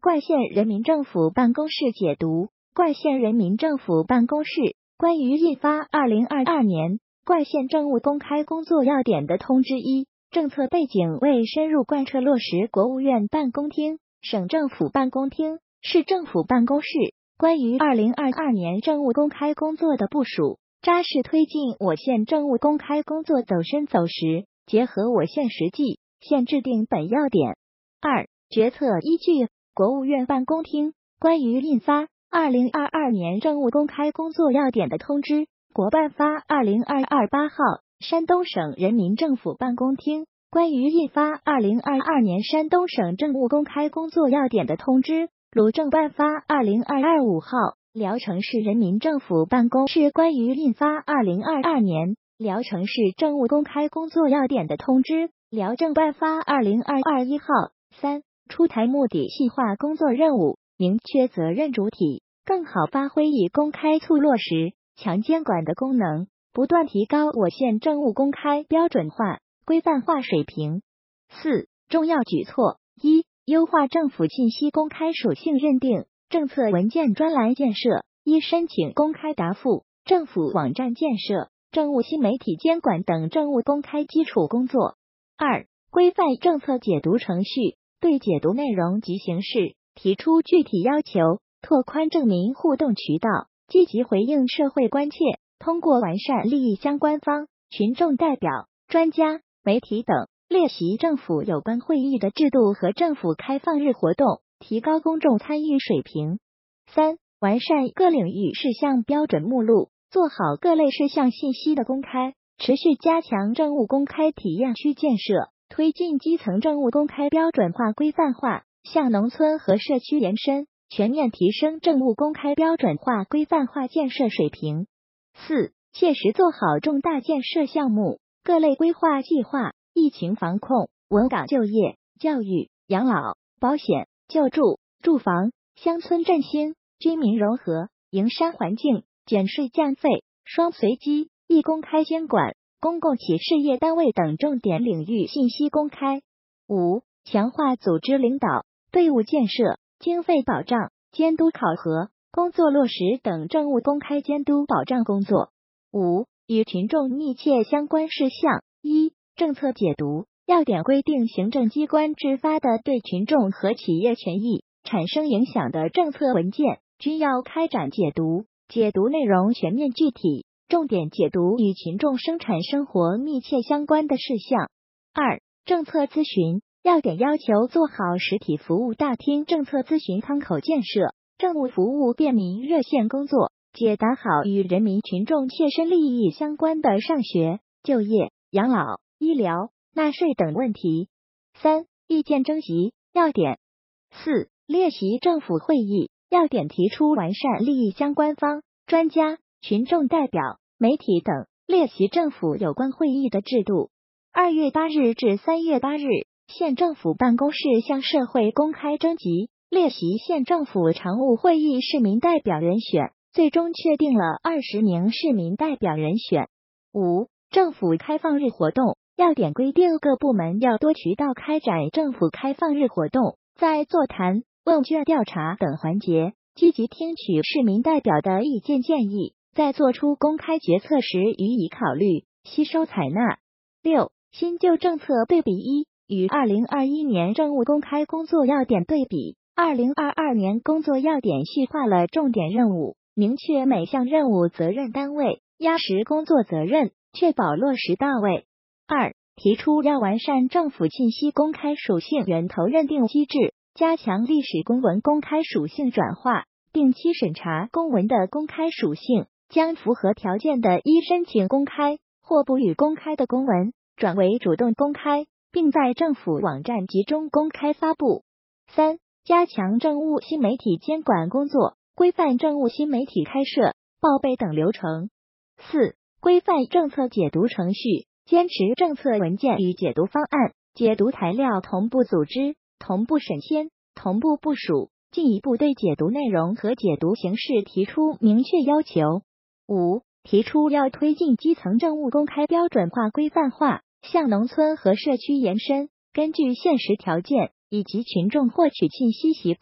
冠县人民政府办公室解读。冠县人民政府办公室关于印发2022年冠县政务公开工作要点的通知一，政策背景为深入贯彻落实国务院办公厅、省政府办公厅、市政府办公室关于2022年政务公开工作的部署，扎实推进我县政务公开工作走深走实，结合我县实际，现制定本要点。二、决策依据国务院办公厅关于印发2022年政务公开工作要点的通知，国办发2022-8号，山东省人民政府办公厅关于印发2022年山东省政务公开工作要点的通知，鲁政办发2022-5号，聊城市人民政府办公室关于印发2022年聊城市政务公开工作要点的通知，辽政办发2022-1号。三、出台目的细化工作任务，明确责任主体，更好发挥以公开促落实、强监管的功能，不断提高我县政务公开标准化、规范化水平。四、重要举措：一、优化政府信息公开属性认定、政策文件专栏建设、申请公开答复、政府网站建设、政务新媒体监管等政务公开基础工作。二、规范政策解读程序，对解读内容及形式提出具体要求，拓宽证明互动渠道，积极回应社会关切，通过完善利益相关方、群众代表、专家、媒体等列席政府有关会议的制度和政府开放日活动，提高公众参与水平。三、完善各领域事项标准目录，做好各类事项信息的公开，持续加强政务公开体验区建设，推进基层政务公开标准化规范化，向农村和社区延伸，全面提升政务公开标准化规范化建设水平。四、切实做好重大建设项目各类规划计划，疫情防控、稳岗就业、教育、养老、保险、救助、住房、乡村振兴、居民融合、营商环境、减税降费、双随机、一公开监管、公共企事业单位等重点领域信息公开。五、强化组织领导、队伍建设、经费保障、监督考核、工作落实等政务公开监督保障工作。五、与群众密切相关事项：一、政策解读要点规定，行政机关制发的对群众和企业权益产生影响的政策文件，均要开展解读，解读内容全面具体，重点解读与群众生产生活密切相关的事项。二、政策咨询要点要求做好实体服务大厅政策咨询窗口建设、政务服务便民热线工作，解答好与人民群众切身利益相关的上学、就业、养老、医疗、纳税等问题。三、意见征集要点。四、列席政府会议要点提出完善利益相关方、专家、群众代表、媒体等列席政府有关会议的制度。2月8日至3月8日，县政府办公室向社会公开征集列席县政府常务会议市民代表人选，最终确定了20名市民代表人选。五、政府开放日活动要点规定，各部门要多渠道开展政府开放日活动，在座谈、问卷调查等环节积极听取市民代表的意见建议，在做出公开决策时予以考虑、吸收采纳。六、新旧政策对比一，与2021年政务公开工作要点对比，2022年工作要点细化了重点任务，明确每项任务责任单位，压实工作责任，确保落实到位。二、提出要完善政府信息公开属性源头认定机制，加强历史公文公开属性转化，定期审查公文的公开属性，将符合条件的申请公开或不予公开的公文转为主动公开，并在政府网站集中公开发布。三、加强政务新媒体监管工作，规范政务新媒体开设、报备等流程。四、规范政策解读程序，坚持政策文件与解读方案、解读材料同步组织、同步审签、同步部署，进一步对解读内容和解读形式提出明确要求。五、提出要推进基层政务公开标准化规范化，向农村和社区延伸，根据现实条件以及群众获取信息习惯，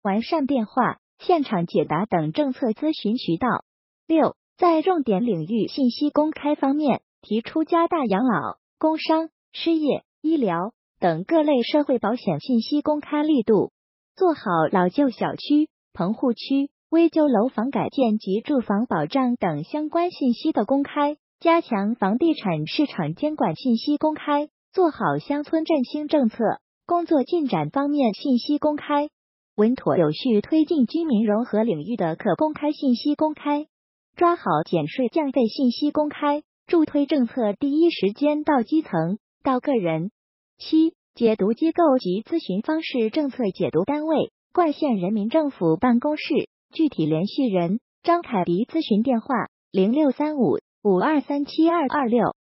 完善电话、现场解答等政策咨询渠道。6. 在重点领域信息公开方面，提出加大养老、工伤、失业、医疗等各类社会保险信息公开力度，做好老旧小区、棚户区、危旧楼房改建及住房保障等相关信息的公开，加强房地产市场监管信息公开，做好乡村振兴政策工作进展方面信息公开，稳妥有序推进居民融合领域的可公开信息公开，抓好减税降费信息公开，助推政策第一时间到基层到个人。7. 解读机构及咨询方式政策解读单位：冠县人民政府办公室，具体联系人：张凯迪，咨询电话：0635-5237-226。